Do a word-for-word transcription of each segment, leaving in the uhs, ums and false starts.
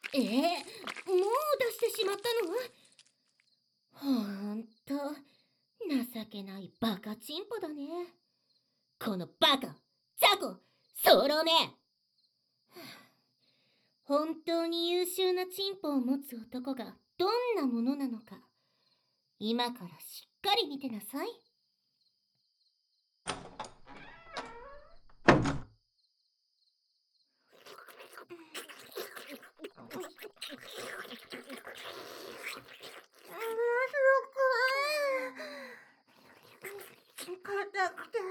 えー、もう出してしまったの？ほんと、情けないバカチンポだね。このバカ、ザコ、ソロね。本当に優秀なチンポを持つ男がどんなものなのか、今からしっかり見てなさい。硬くて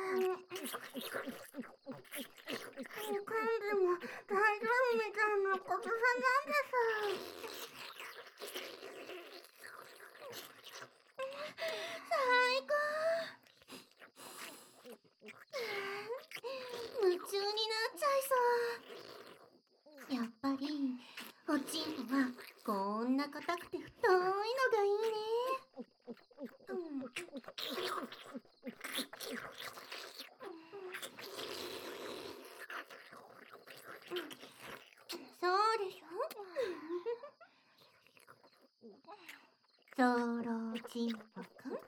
噛んでも大丈夫みたいなことさなんです。最高。夢中になっちゃいそう。やっぱりおちんぽはこんな硬くて太いのがいいね。うん、そうでしょ。ソロチンポくん。